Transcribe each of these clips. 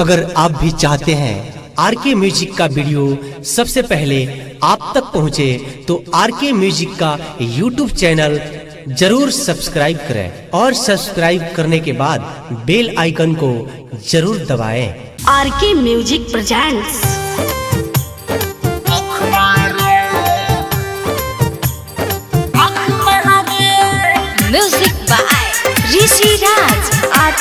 अगर आप भी चाहते हैं आरके म्यूजिक का वीडियो सबसे पहले आप तक पहुंचे तो आरके म्यूजिक का यूट्यूब चैनल जरूर सब्सक्राइब करें और सब्सक्राइब करने के बाद बेल आइकन को जरूर दबाएं। RK music presents music by Rishi Raj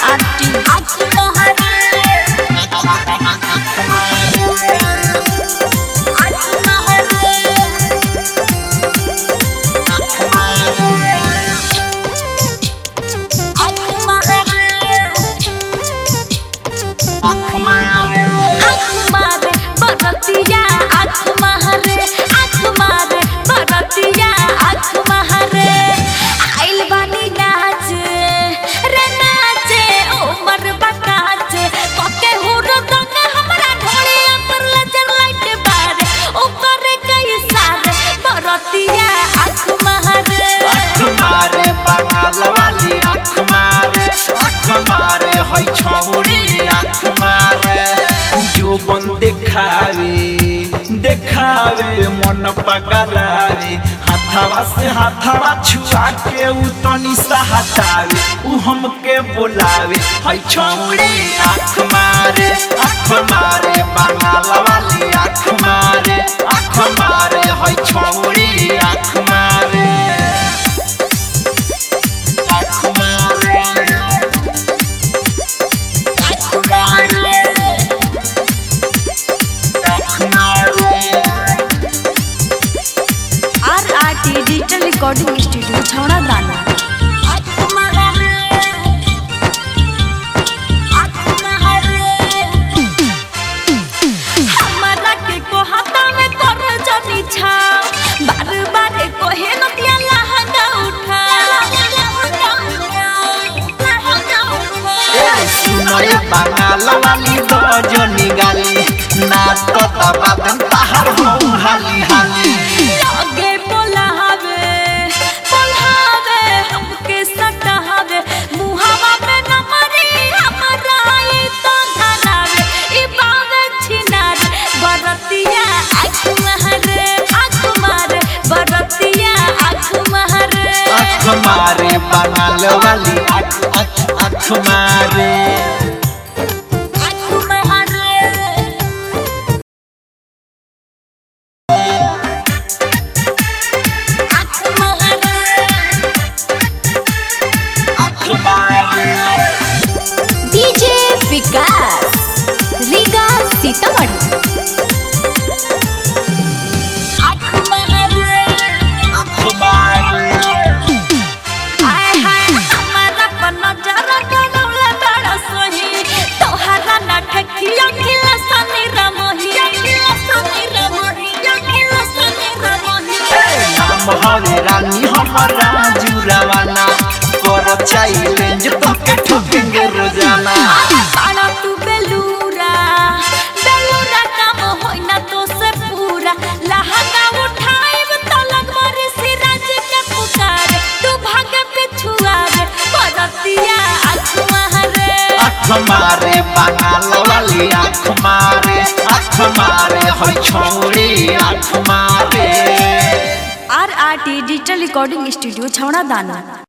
देखावे मन पगलावे हाथावा से हाथावा छुआ के उ तनी सा हटावे उ हमके बोलावे है छौड़ी आँख मारे बंगाल वाली आँख मारे है छौड़ी आँख मारे डिजिटल रिकॉर्डिंग स्टूडियो छौड़ा दाना। हमारा के को हाथा में कर जनी छा बार बार को हे नतिया लहंगा उठा सुनय बंगाल वाली बजनी गाली ना तो तबादन ताहर हो हाली हाली लगे बोलावे हमके सटावे मुहावा में न मरी हमरा ई तो धनावे ई बावे छिनारे बरतिया आँख मारे बरतिया आँख मारे बंगाल वाली आँख मारे डीजे विकास रीगा सीतामढ़ी। रानी हमारा जुरावाना कर चैलेंज तोके ठोकेंगे रोजाना बाड़ा तू बेलूरा काम होई ना तो से पूरा लहंगा उठाइब तलक मारे सिराज के पुकार तू भागे पिछुआरे बरतिया आँख मारे बंगाल वाली आँख मारे है छौड़ी आँख मारे। RRT डिजिटल रिकॉर्डिंग स्टूडियो छौड़ा दाना।